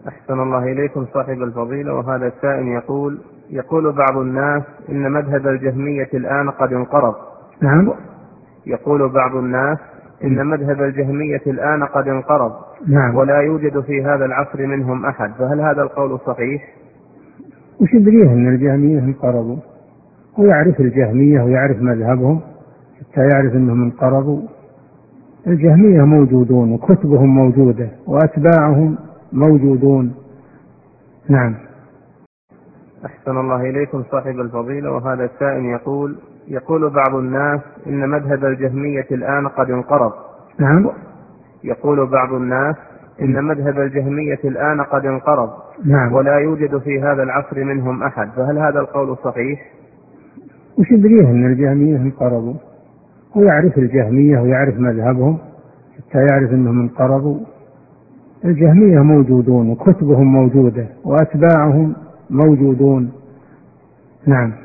أحسن الله إليكم صاحب الفضيلة. وهذا السائل يقول بعض الناس إن مذهب الجهمية الآن قد انقرض. نعم. يقول بعض الناس إن مذهب الجهمية الآن قد انقرض. نعم. ولا يوجد في هذا العصر منهم أحد، فهل هذا القول صحيح؟ وش يدريه أن الجهمية انقرضوا؟ هو يعرف الجهمية ويعرف مذهبهم حتى يعرف أنهم انقرضوا. الجهمية موجودون وكتبهم موجودة وأتباعهم موجودون. نعم. أحسن الله إليكم صاحب الفضيلة. وهذا السائل يقول بعض الناس إن مذهب الجهمية الآن قد انقرض. نعم. يقول بعض الناس إن مذهب الجهمية الآن قد انقرض. نعم. ولا يوجد في هذا العصر منهم أحد، فهل هذا القول صحيح؟ وش يدريه أن الجهمية انقرضوا؟ هو يعرف الجهمية ويعرف مذهبهم حتى يعرف أنهم انقرضوا. الجهمية موجودون وكتبهم موجودة وأتباعهم موجودون. نعم.